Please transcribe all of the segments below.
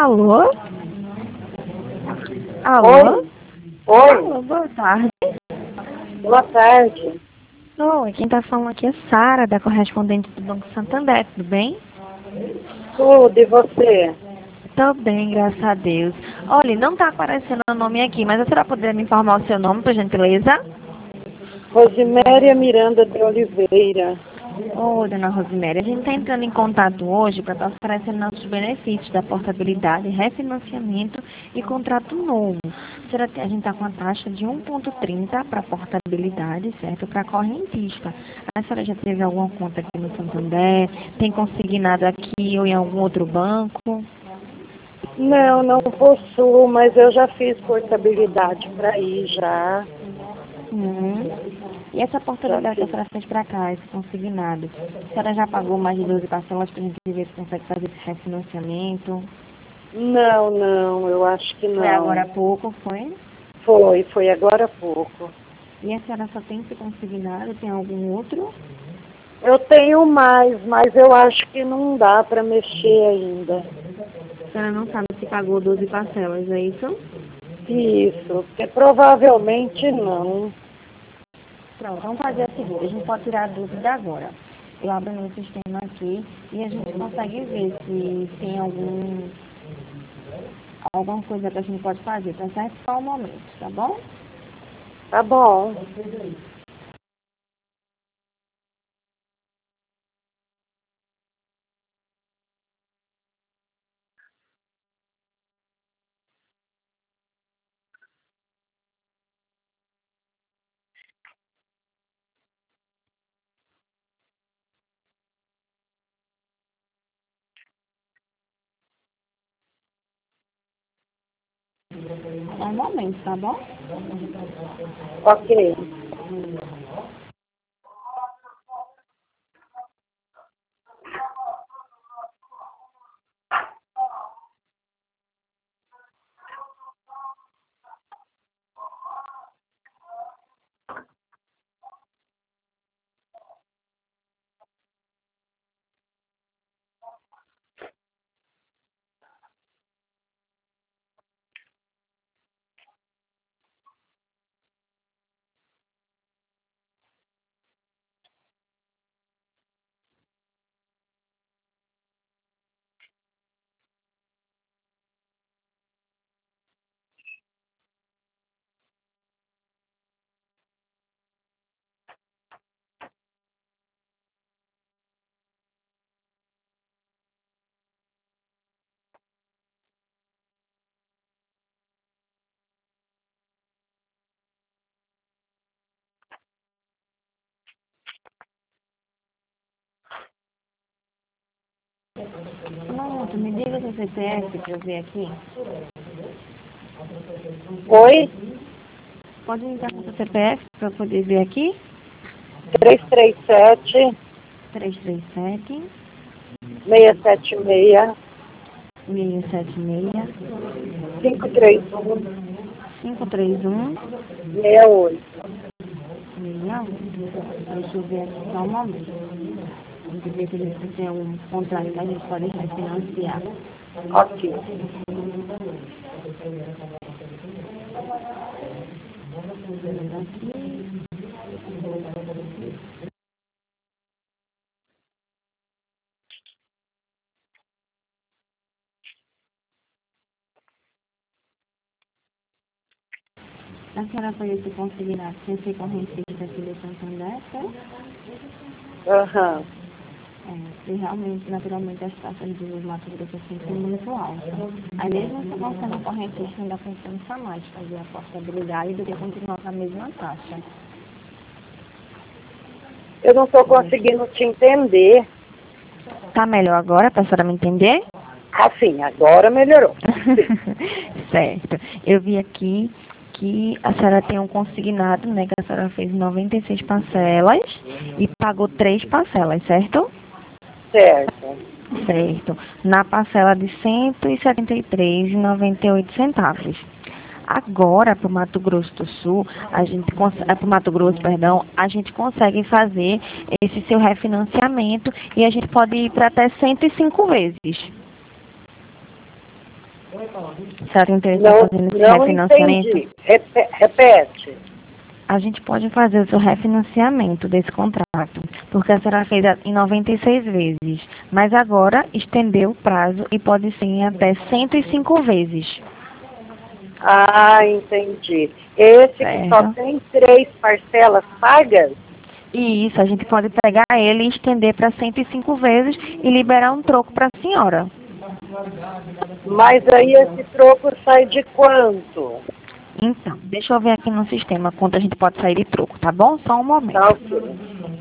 Alô? Alô? Oi. Oi. Alô, boa tarde. Boa tarde. Oi, quem tá falando aqui é Sara, da correspondente do Banco Santander, tudo bem? Tudo, e você? Tô bem, graças a Deus. Olha, não tá aparecendo o nome aqui, mas a senhora poderia me informar o seu nome, por gentileza? Rosiméria Miranda de Oliveira. Oi, dona Rosemary, a gente está entrando em contato hoje para estar oferecendo nossos benefícios da portabilidade, refinanciamento e contrato novo. A gente está com a taxa de 1,30 para portabilidade, certo? Para correntista. A senhora já teve alguma conta aqui no Santander? Tem consignado aqui ou em algum outro banco? Não, não possuo, mas eu já fiz portabilidade para ir já. E essa Já portabilidade que a fiz. senhora fez para cá, esse consignado, a senhora já pagou mais de 12 parcelas para a gente ver se consegue fazer esse refinanciamento? Não, eu acho que Foi agora há não. pouco, foi? Foi agora há pouco. E a senhora só tem esse consignado? Tem algum outro? Eu tenho mais, mas eu acho que não dá para mexer ainda. A senhora não sabe se pagou 12 parcelas, é isso? Isso, porque provavelmente não. Pronto, vamos fazer o seguinte, a gente pode tirar a dúvida agora. Eu abro meu sistema aqui e a gente consegue ver se tem alguma coisa que a gente pode fazer, tá certo? Só um momento, tá bom? Tá bom. Só um momento, tá bom? Ok. Pronto, me diga o seu CPF para eu ver aqui. Oi? Pode me dar o seu CPF para eu poder ver aqui? 337 337 676 676 531 531 68. 61. Deixa eu ver aqui só um momento. Vamos ver se a gente tem um contrato que a gente pode refinanciar. Ok. Aqui. A senhora foi esse consignado sem ser correntista aqui do Santander, certo? Aham. E realmente, naturalmente, as taxas do Mato Grosso assim são muito altas. Aí mesmo se não sendo correntista, ainda compensa mais fazer a portabilidade do que continuar com a mesma taxa. Eu não estou conseguindo te entender. Tá melhor agora, para a senhora me entender? Assim, agora melhorou. Certo. Eu vi aqui que a senhora tem um consignado, né, que a senhora fez 96 parcelas e pagou 3 parcelas, certo? Certo. Certo. Na parcela de R$ 173,98. Agora, para o Mato Grosso do Sul, para o Mato Grosso, perdão, a gente consegue fazer esse seu refinanciamento e a gente pode ir para até 105 vezes. A senhora tem interesse em Não, fazer esse não refinanciamento? entendi. Repete. A gente pode fazer o seu refinanciamento desse contrato, porque a senhora fez em 96 vezes, mas agora estendeu o prazo e pode ser em até 105 vezes. Ah, entendi. Esse que só Certo? tem 3 parcelas pagas? E isso, a gente pode pegar ele e estender para 105 vezes e liberar um troco para a senhora. Mas aí esse troco sai de quanto? Então, deixa eu ver aqui no sistema quanto a gente pode sair de troco, tá bom? Só um Tá momento. ok.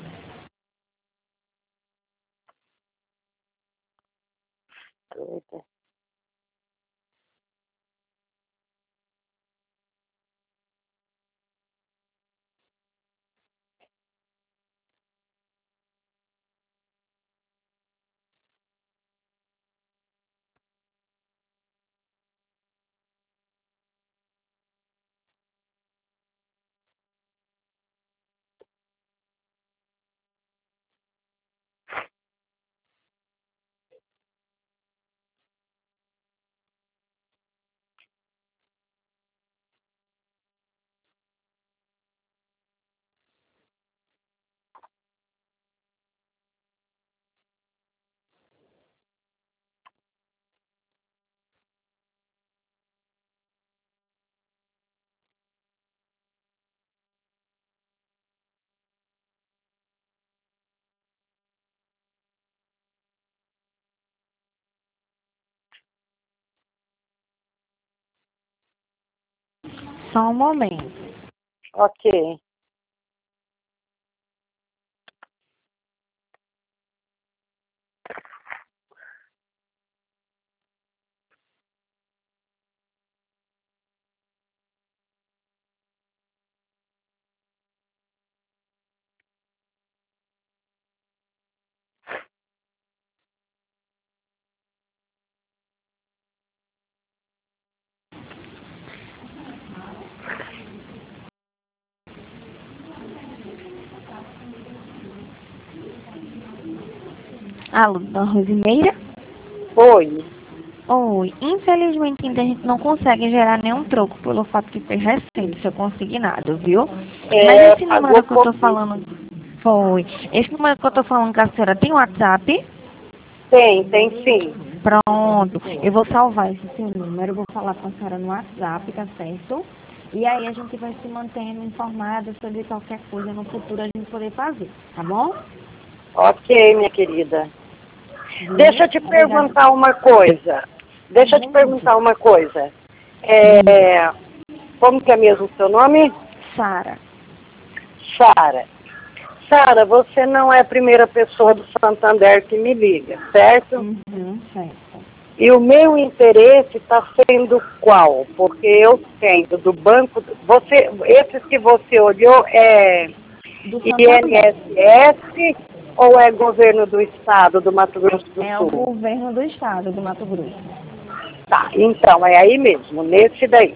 Só um momento. Ok. Alô, dona Rosimeira? Oi. Oi, infelizmente ainda a gente não consegue gerar nenhum troco pelo fato de ser recente, seu consignado, viu? Mas esse Pagou número que eu tô pouquinho. falando foi. Esse número que eu tô falando com a senhora tem WhatsApp? Tem sim. Pronto, eu vou salvar esse seu número, vou falar com a senhora no WhatsApp, tá certo? E aí a gente vai se mantendo informada sobre qualquer coisa no futuro a gente poder fazer, tá bom? Ok, minha querida. Viu? Deixa eu te Obrigada. perguntar uma coisa. Deixa eu te Pergunte. perguntar uma coisa. Diga. É, como que é mesmo o seu nome? Sara. Sara. Sara, você não é a primeira pessoa do Santander que me liga, certo? Certo. E o meu interesse está sendo qual? Porque eu tenho do banco, esses que você olhou é Do Santander. INSS ou é governo do estado do Mato Grosso do É o Sul? governo do estado do Mato Grosso. Tá, então é aí mesmo, nesse daí.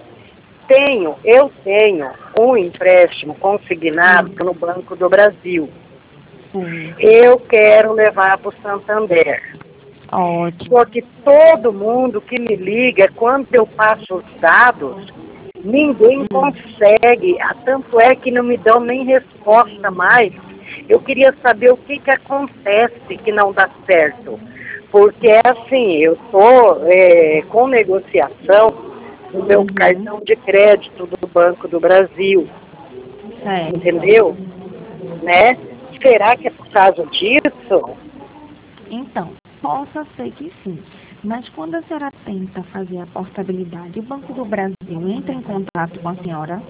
Eu tenho um empréstimo consignado Sim. no Banco do Brasil. Sim. Eu quero levar para o Santander. Ótimo. Porque todo mundo que me liga, quando eu passo os dados, ninguém consegue. Tanto é que não me dão nem resposta mais. Eu queria saber o que acontece que não dá certo. Porque assim, eu estou com negociação no meu cartão de crédito do Banco do Brasil. Certo. Entendeu? Né? Será que é por causa disso? Então, possa ser que sim. Mas quando a senhora tenta fazer a portabilidade, o Banco do Brasil entra em contato com a senhora?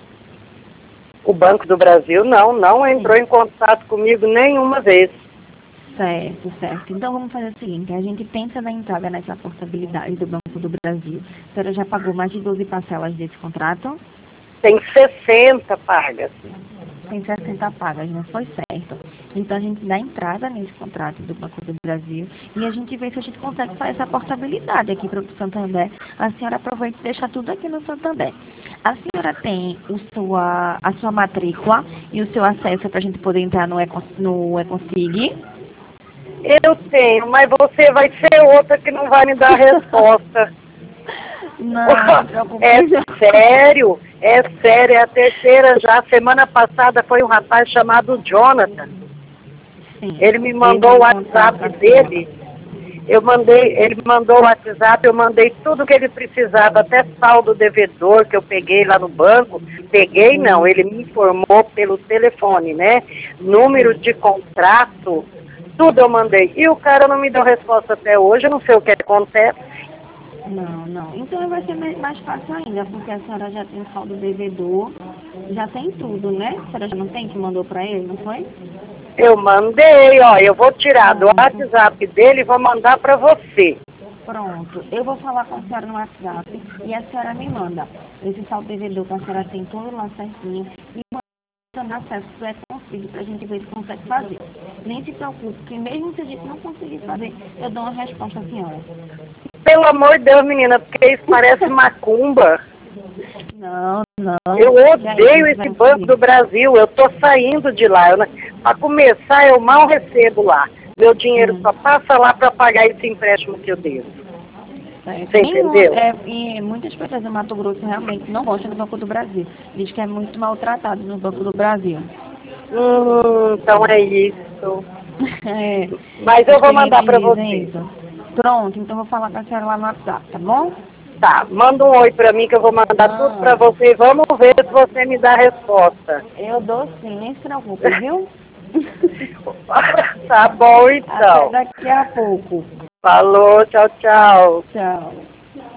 O Banco do Brasil não entrou Sim. em contato comigo nenhuma vez. Certo, certo. Então vamos fazer o seguinte, a gente tenta dar entrada nessa portabilidade do Banco do Brasil. A senhora já pagou mais de 12 parcelas desse contrato? Tem 60 pagas. Tem 60 pagas, não foi certo. Então a gente dá entrada nesse contrato do Banco do Brasil e a gente vê se a gente consegue fazer essa portabilidade aqui para o Santander. A senhora aproveita e deixa tudo aqui no Santander. A senhora tem a sua matrícula e o seu acesso para a gente poder entrar no Econsig? Eu tenho, mas você vai ser outra que não vai me dar resposta. Não, não se preocupe. É sério, é a terceira já. Semana passada foi um rapaz chamado Jonathan. Sim. Ele me mandou o WhatsApp dele. Ele mandou o WhatsApp, eu mandei tudo que ele precisava, até saldo devedor que eu peguei lá no banco. Peguei não, ele me informou pelo telefone, né? Número de contrato, tudo eu mandei. E o cara não me deu resposta até hoje, eu não sei o que acontece. Não. Então vai ser mais fácil ainda, porque a senhora já tem o saldo devedor, já tem tudo, né? A senhora já não tem que mandou para ele, não foi? Eu mandei, ó, eu vou tirar do WhatsApp dele e vou mandar para você. Pronto, eu vou falar com a senhora no WhatsApp e a senhora me manda esse saldo devedor que a senhora tem tudo lá certinho e manda acesso do e-consigo pra gente ver se consegue fazer. Nem se preocupe, porque mesmo se a gente não conseguir fazer, eu dou uma resposta à senhora. Pelo amor de Deus, menina, porque isso parece macumba. Não. Eu odeio esse Banco do Brasil, eu tô saindo de lá. Para começar, eu mal recebo lá. Meu dinheiro só passa lá para pagar esse empréstimo que eu devo. Você entendeu? E muitas pessoas do Mato Grosso realmente não gostam do Banco do Brasil. Diz que é muito maltratado no Banco do Brasil. Então é isso. É, mas eu vou mandar para você. Isso. Pronto, então eu vou falar com a senhora lá no WhatsApp, tá bom? Tá, manda um oi pra mim que eu vou mandar tudo pra você e vamos ver se você me dá a resposta. Eu dou sim, nem se preocupe, viu? Tá bom, então. Até daqui a pouco. Falou, tchau, tchau. Tchau.